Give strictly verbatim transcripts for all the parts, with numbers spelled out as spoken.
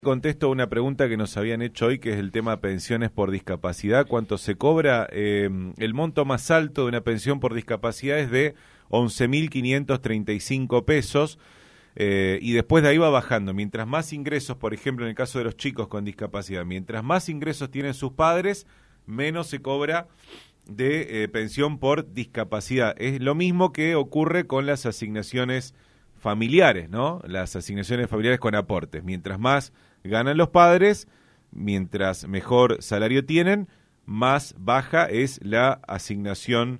Contesto una pregunta que nos habían hecho hoy, que es el tema pensiones por discapacidad. ¿Cuánto se cobra? Eh, el monto más alto de una pensión por discapacidad es de once mil quinientos treinta y cinco pesos eh, y después de ahí va bajando. Mientras más ingresos, por ejemplo, en el caso de los chicos con discapacidad, mientras más ingresos tienen sus padres, menos se cobra de eh, pensión por discapacidad. Es lo mismo que ocurre con las asignaciones familiares, ¿no? Las asignaciones familiares con aportes. Mientras más ganan los padres, mientras mejor salario tienen, más baja es la asignación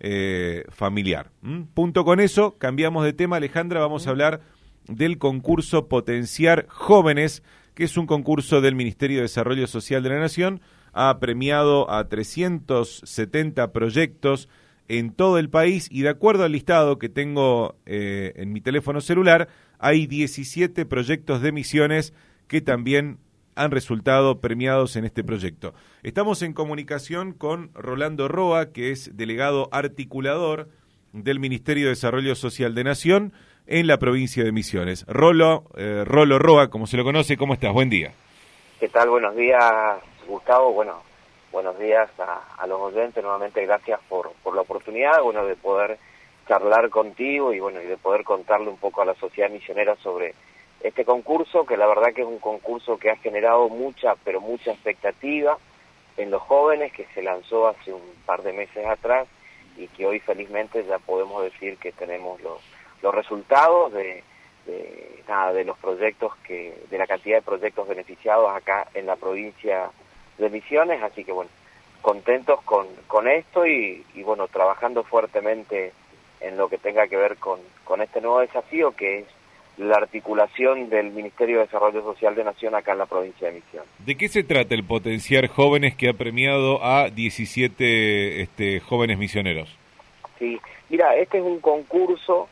eh, familiar. ¿Mm? Punto con eso, cambiamos de tema, Alejandra, vamos a hablar del concurso Potenciar Jóvenes, que es un concurso del Ministerio de Desarrollo Social de la Nación. Ha premiado a trescientos setenta proyectos en todo el país y de acuerdo al listado que tengo eh, en mi teléfono celular, hay diecisiete proyectos de Misiones que también han resultado premiados en este proyecto. Estamos en comunicación con Rolando Roa, que es delegado articulador del Ministerio de Desarrollo Social de Nación en la provincia de Misiones. Rolo, eh, Rolo Roa, como se lo conoce, ¿cómo estás? Buen día. ¿Qué tal? Buenos días, Gustavo. Bueno, buenos días a, a los oyentes. Nuevamente gracias por, por la oportunidad, bueno, de poder charlar contigo y bueno, y de poder contarle un poco a la sociedad misionera sobre este concurso, que la verdad que es un concurso que ha generado mucha, pero mucha expectativa en los jóvenes, que se lanzó hace un par de meses atrás y que hoy felizmente ya podemos decir que tenemos los, los resultados de, de, nada, de los proyectos, que de la cantidad de proyectos beneficiados acá en la provincia de Misiones, así que bueno, contentos con, con esto y, y bueno, trabajando fuertemente en lo que tenga que ver con, con este nuevo desafío que es la articulación del Ministerio de Desarrollo Social de Nación acá en la provincia de Misiones. ¿De qué se trata el Potenciar Jóvenes que ha premiado a diecisiete este, jóvenes misioneros? Sí, mira, este es un concurso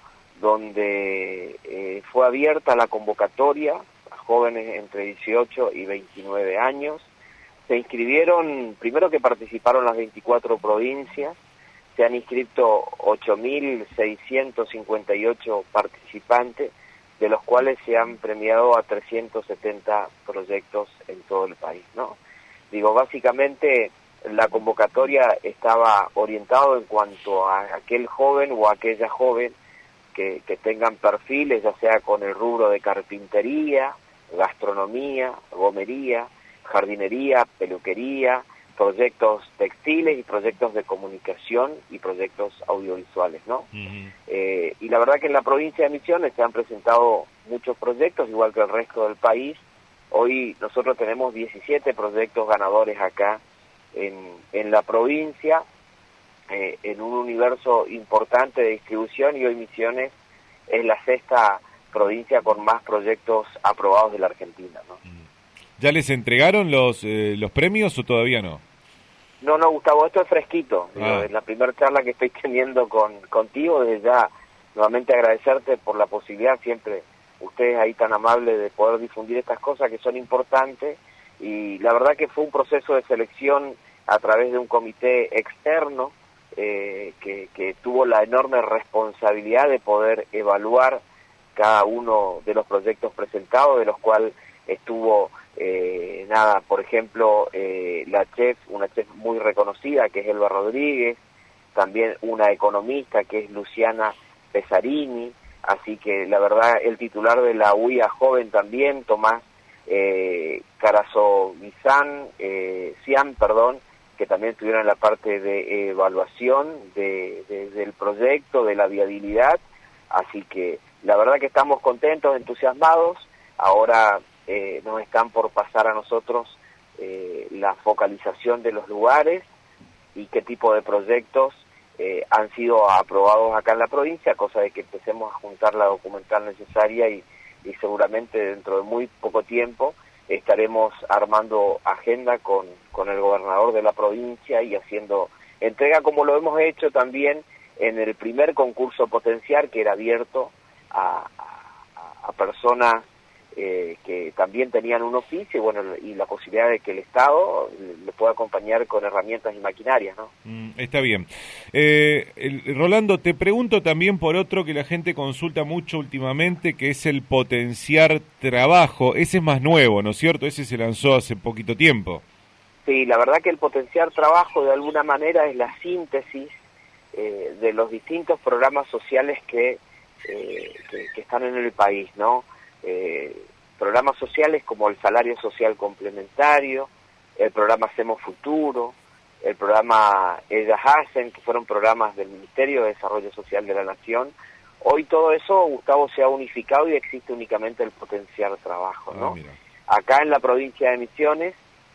donde eh, fue abierta la convocatoria a jóvenes entre dieciocho y veintinueve años. Se inscribieron, primero que participaron las veinticuatro provincias, se han inscrito ocho mil seiscientos cincuenta y ocho participantes, de los cuales se han premiado a trescientos setenta proyectos en todo el país, ¿no? Digo, básicamente la convocatoria estaba orientada en cuanto a aquel joven o aquella joven que, que tengan perfiles, ya sea con el rubro de carpintería, gastronomía, gomería, jardinería, peluquería, proyectos textiles y proyectos de comunicación y proyectos audiovisuales, ¿no? Uh-huh. Eh, y la verdad que en la provincia de Misiones se han presentado muchos proyectos, igual que el resto del país. Hoy nosotros tenemos diecisiete proyectos ganadores acá en, en la provincia, eh, en un universo importante de distribución, y hoy Misiones es la sexta provincia con más proyectos aprobados de la Argentina, ¿no? ¿Ya les entregaron los, eh, los premios o todavía no? No, no, Gustavo, esto es fresquito. Ah. Digo, es la primera charla que estoy teniendo con contigo. Desde ya, nuevamente agradecerte por la posibilidad, siempre ustedes ahí tan amables, de poder difundir estas cosas que son importantes. Y la verdad que fue un proceso de selección a través de un comité externo eh, que, que tuvo la enorme responsabilidad de poder evaluar cada uno de los proyectos presentados, de los cuales estuvo... Eh, nada, por ejemplo, eh, la chef, una chef muy reconocida que es Elba Rodríguez, también una economista que es Luciana Pesarini, así que la verdad el titular de la U I A joven también, Tomás eh, Carazo-Guizán, eh, Cian, perdón, que también estuvieron en la parte de evaluación de, de, del proyecto, de la viabilidad, así que la verdad que estamos contentos, entusiasmados. Ahora Eh, nos están por pasar a nosotros eh, la focalización de los lugares y qué tipo de proyectos eh, han sido aprobados acá en la provincia, cosa de que empecemos a juntar la documental necesaria y, y seguramente dentro de muy poco tiempo estaremos armando agenda con, con el gobernador de la provincia y haciendo entrega, como lo hemos hecho también en el primer concurso Potenciar, que era abierto a, a, a personas eh, que también tenían un oficio, y bueno, y la posibilidad de que el Estado le pueda acompañar con herramientas y maquinarias, ¿no? Mm, está bien. Eh, el, Rolando, te pregunto también por otro que la gente consulta mucho últimamente, que es el potenciar trabajo. Ese es más nuevo, ¿no es cierto? Ese se lanzó hace poquito tiempo. Sí, la verdad que el potenciar trabajo de alguna manera es la síntesis eh, de los distintos programas sociales que, eh, que, que están en el país, ¿no? Eh, programas sociales como el salario social complementario, el programa Hacemos Futuro, el programa Ellas Hacen, que fueron programas del Ministerio de Desarrollo Social de la Nación. Hoy todo eso, Gustavo, se ha unificado y existe únicamente el potenciar trabajo, ¿no? Ah, acá en la provincia de Misiones,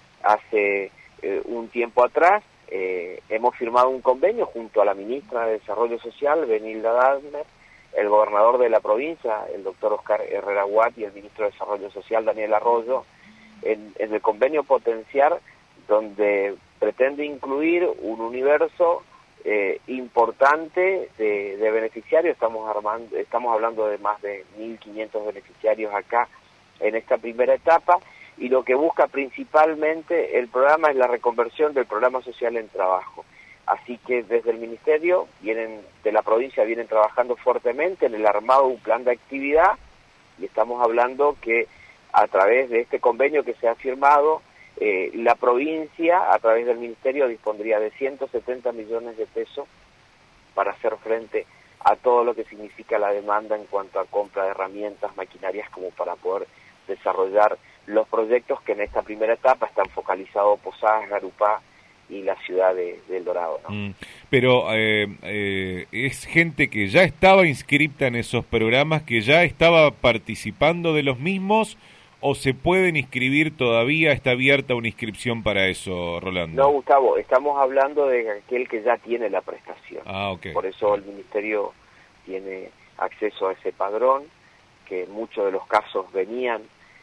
hace eh, un tiempo atrás, eh, hemos firmado un convenio junto a la ministra de Desarrollo Social, Benilda Dagner, el gobernador de la provincia, el doctor Oscar Herrera Watt, y el ministro de Desarrollo Social, Daniel Arroyo, en, en el convenio Potenciar, donde pretende incluir un universo eh, importante de, de beneficiarios. Estamos, armando, estamos hablando de más de mil quinientos beneficiarios acá en esta primera etapa, y lo que busca principalmente el programa es la reconversión del programa social en trabajo. Así que desde el Ministerio vienen de la provincia vienen trabajando fuertemente en el armado de un plan de actividad, y estamos hablando que a través de este convenio que se ha firmado, eh, la provincia a través del Ministerio dispondría de ciento setenta millones de pesos para hacer frente a todo lo que significa la demanda en cuanto a compra de herramientas, maquinarias, como para poder desarrollar los proyectos que en esta primera etapa están focalizados Posadas, Garupá y la ciudad de, de El Dorado, ¿no? Mm, pero eh, eh, es gente que ya estaba inscripta en esos programas, que ya estaba participando de los mismos, ¿o se pueden inscribir todavía? ¿Está abierta una inscripción para eso, Rolando? No, Gustavo, estamos hablando de aquel que ya tiene la prestación. Ah, okay. Por eso el Ministerio tiene acceso a ese padrón, que en muchos de los casos venían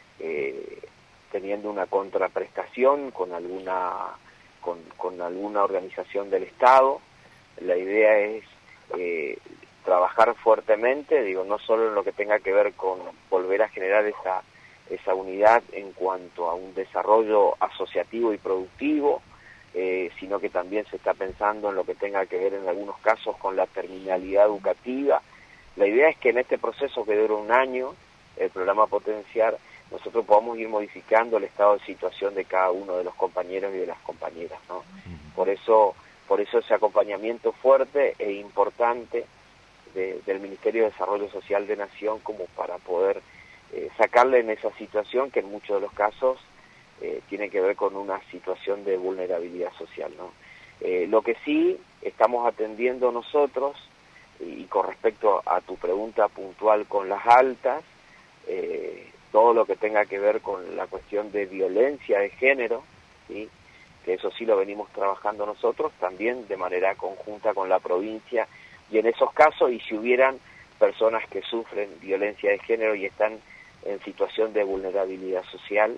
eh, teniendo una contraprestación con alguna con, con alguna organización del Estado. La idea es eh, trabajar fuertemente, digo, no solo en lo que tenga que ver con volver a generar esa esa unidad en cuanto a un desarrollo asociativo y productivo, eh, sino que también se está pensando en lo que tenga que ver en algunos casos con la terminalidad educativa. La idea es que en este proceso que dura un año, el programa Potenciar, nosotros podamos ir modificando el estado de situación de cada uno de los compañeros y de las compañeras, ¿no? Por eso, por eso ese acompañamiento fuerte e importante de, del Ministerio de Desarrollo Social de Nación, como para poder eh, sacarle en esa situación que en muchos de los casos eh, tiene que ver con una situación de vulnerabilidad social, ¿no? Eh, lo que sí estamos atendiendo nosotros, y con respecto a tu pregunta puntual con las altas, eh, todo lo que tenga que ver con la cuestión de violencia de género, ¿sí? Que eso sí lo venimos trabajando nosotros también de manera conjunta con la provincia, y en esos casos, y si hubieran personas que sufren violencia de género y están en situación de vulnerabilidad social,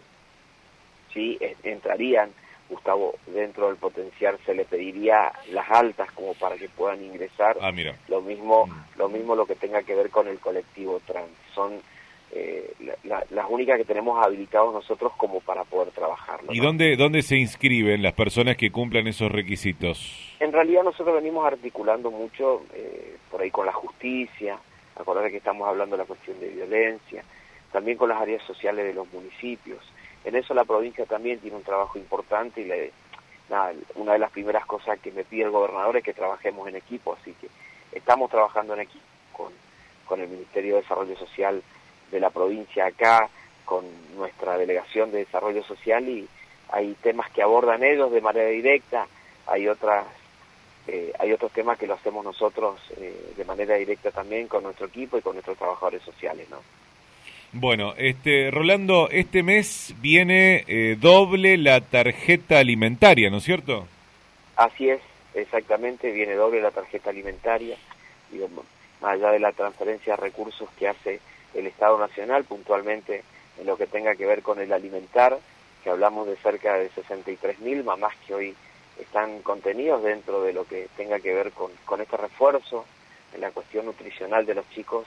sí, entrarían, Gustavo, dentro del Potenciar se le pediría las altas como para que puedan ingresar. Ah, mira. Lo mismo, mm. lo mismo lo que tenga que ver con el colectivo trans. Son eh, la, la, las únicas que tenemos habilitados nosotros como para poder trabajarlo, ¿Y ¿no? dónde, dónde se inscriben las personas que cumplan esos requisitos? En realidad nosotros venimos articulando mucho eh, por ahí con la justicia. Acordate que estamos hablando de la cuestión de violencia, también con las áreas sociales de los municipios. En eso la provincia también tiene un trabajo importante, y le, nada, una de las primeras cosas que me pide el gobernador es que trabajemos en equipo, así que estamos trabajando en equipo con, con el Ministerio de Desarrollo Social de la provincia acá, con nuestra Delegación de Desarrollo Social, y hay temas que abordan ellos de manera directa, hay otras eh, hay otros temas que lo hacemos nosotros eh, de manera directa también con nuestro equipo y con nuestros trabajadores sociales, ¿no? Bueno, este Rolando, este mes viene eh, doble la tarjeta alimentaria, ¿no es cierto? Así es, exactamente, viene doble la tarjeta alimentaria, digo, más allá de la transferencia de recursos que hace el Estado Nacional, puntualmente en lo que tenga que ver con el alimentar, que hablamos de cerca de sesenta y tres mil mamás que hoy están contenidos dentro de lo que tenga que ver con, con este refuerzo en la cuestión nutricional de los chicos.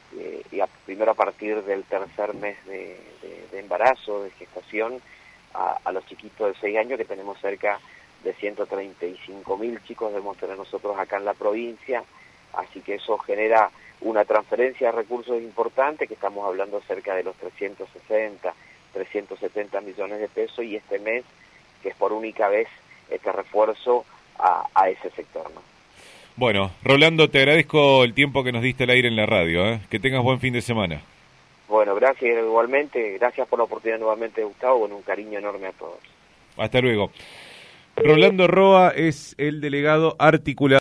eh, y a, primero a partir del tercer mes de, de, de embarazo, de gestación, a, a los chiquitos de seis años, que tenemos cerca de ciento treinta y cinco mil chicos debemos tener nosotros acá en la provincia, así que eso genera una transferencia de recursos importante, que estamos hablando cerca de los trescientos sesenta, trescientos setenta millones de pesos, y este mes, que es por única vez, este refuerzo a, a ese sector, ¿no? Bueno, Rolando, te agradezco el tiempo que nos diste al aire en la radio, ¿eh? Que tengas buen fin de semana. Bueno, gracias igualmente, gracias por la oportunidad nuevamente, Gustavo, con un cariño enorme a todos. Hasta luego. Rolando Roa es el delegado articulador